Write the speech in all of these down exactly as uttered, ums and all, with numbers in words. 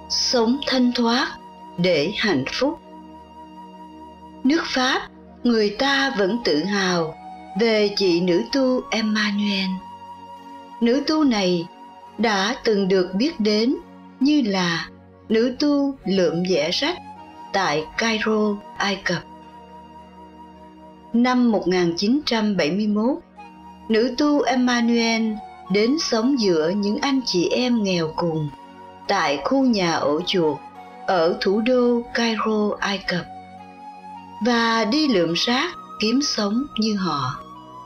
sống thanh thoát để hạnh phúc. Nước Pháp, người ta vẫn tự hào về chị nữ tu Emmanuel. Nữ tu này đã từng được biết đến như là nữ tu lượm vẽ rách tại Cairo, Ai Cập. Năm một nghìn chín trăm bảy mươi mốt, nữ tu Emmanuel đến sống giữa những anh chị em nghèo cùng tại khu nhà ổ chuột ở thủ đô Cairo, Ai Cập, và đi lượm rác kiếm sống như họ.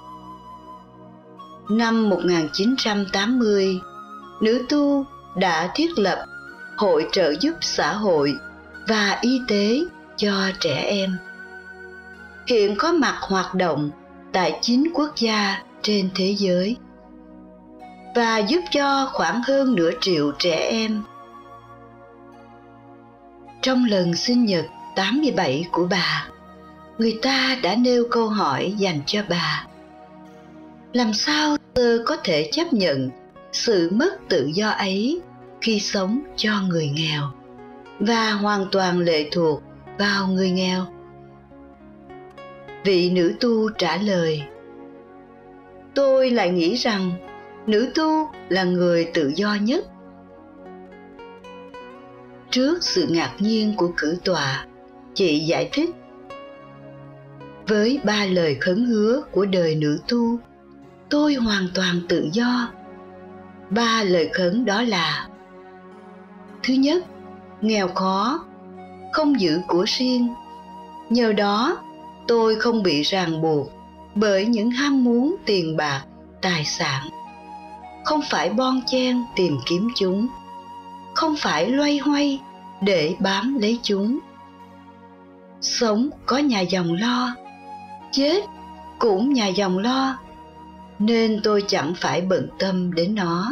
Năm một nghìn chín trăm tám mươi, nữ tu đã thiết lập Hội trợ giúp xã hội và y tế cho trẻ em. Hiện có mặt hoạt động tại chín quốc gia trên thế giới và giúp cho khoảng hơn nửa triệu trẻ em. Trong lần sinh nhật tám mươi bảy của bà, người ta đã nêu câu hỏi dành cho bà: làm sao tôi có thể chấp nhận sự mất tự do ấy khi sống cho người nghèo và hoàn toàn lệ thuộc vào người nghèo? Vị nữ tu trả lời: tôi lại nghĩ rằng nữ tu là người tự do nhất. Trước sự ngạc nhiên của cử tọa, chị giải thích: với ba lời khấn hứa của đời nữ tu, tôi hoàn toàn tự do. Ba lời khấn đó là: thứ nhất, nghèo khó, không giữ của riêng. Nhờ đó, tôi không bị ràng buộc bởi những ham muốn tiền bạc, tài sản. Không phải bon chen tìm kiếm chúng. Không phải loay hoay để bám lấy chúng. Sống có nhà dòng lo, chết cũng nhà dòng lo, nên tôi chẳng phải bận tâm đến nó.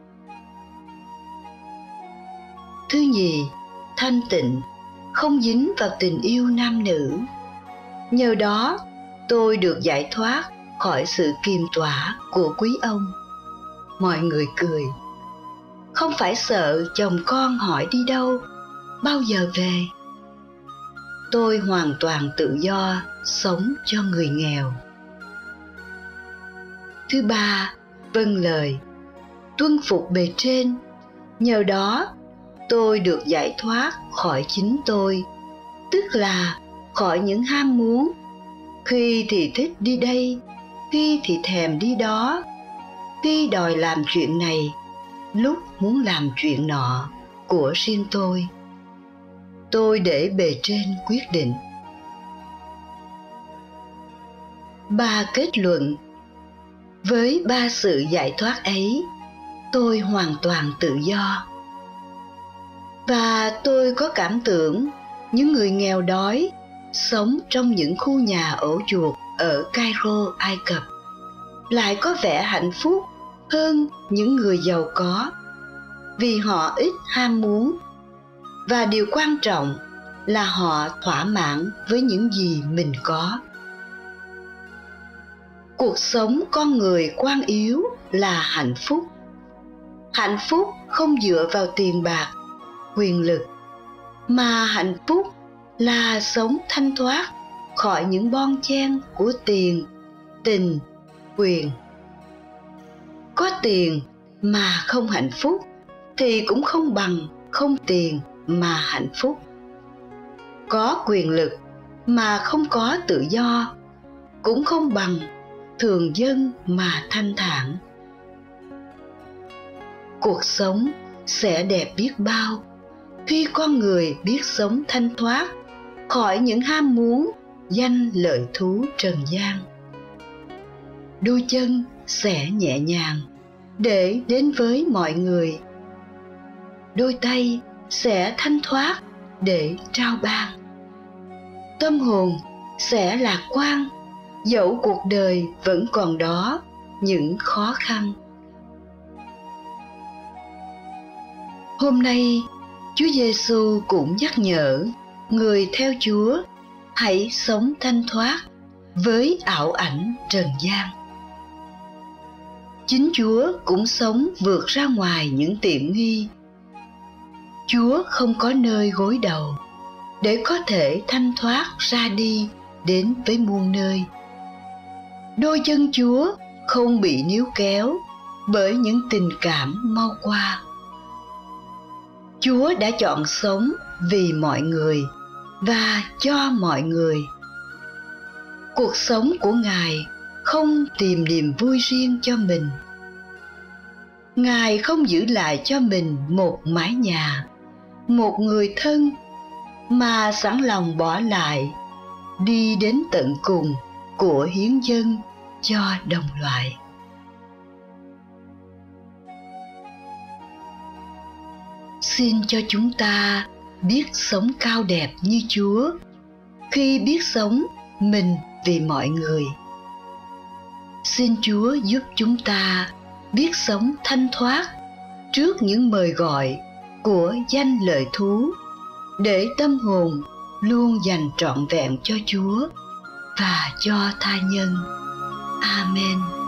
Thứ nhì, thanh tịnh, không dính vào tình yêu nam nữ. Nhờ đó, tôi được giải thoát khỏi sự kiềm tỏa của quý ông. Mọi người cười. Không phải sợ chồng con hỏi đi đâu, bao giờ về. Tôi hoàn toàn tự do sống cho người nghèo. Thứ ba, vâng lời, tuân phục bề trên. Nhờ đó, tôi được giải thoát khỏi chính tôi, tức là khỏi những ham muốn. Khi thì thích đi đây, khi thì thèm đi đó, khi đòi làm chuyện này, lúc muốn làm chuyện nọ của riêng tôi. Tôi để bề trên quyết định. Ba kết luận: với ba sự giải thoát ấy, tôi hoàn toàn tự do. Và tôi có cảm tưởng những người nghèo đói sống trong những khu nhà ổ chuột ở Cairo, Ai Cập lại có vẻ hạnh phúc hơn những người giàu có, vì họ ít ham muốn, và điều quan trọng là họ thỏa mãn với những gì mình có. Cuộc sống con người quan yếu là hạnh phúc. Hạnh phúc không dựa vào tiền bạc, quyền lực, mà hạnh phúc là sống thanh thoát khỏi những bon chen của tiền, tình, quyền. Có tiền mà không hạnh phúc thì cũng không bằng không tiền mà hạnh phúc. Có quyền lực mà không có tự do cũng không bằng thường dân mà thanh thản. Cuộc sống sẽ đẹp biết bao khi con người biết sống thanh thoát khỏi những ham muốn danh lợi thú trần gian. Đôi chân sẽ nhẹ nhàng để đến với mọi người. Đôi tay sẽ thanh thoát để trao ban. Tâm hồn sẽ lạc quan dẫu cuộc đời vẫn còn đó những khó khăn. Hôm nay, Chúa Giêsu cũng nhắc nhở người theo Chúa hãy sống thanh thoát với ảo ảnh trần gian. Chính Chúa cũng sống vượt ra ngoài những tiện nghi. Chúa không có nơi gối đầu để có thể thanh thoát ra đi đến với muôn nơi. Đôi chân Chúa không bị níu kéo bởi những tình cảm mau qua. Chúa đã chọn sống vì mọi người và cho mọi người. Cuộc sống của Ngài không tìm niềm vui riêng cho mình. Ngài không giữ lại cho mình một mái nhà, một người thân, mà sẵn lòng bỏ lại, đi đến tận cùng của hiến dâng cho đồng loại. Xin cho chúng ta biết sống cao đẹp như Chúa khi biết sống mình vì mọi người. Xin Chúa giúp chúng ta biết sống thanh thoát trước những mời gọi của danh lợi thú, để tâm hồn luôn dành trọn vẹn cho Chúa và cho tha nhân. Amen.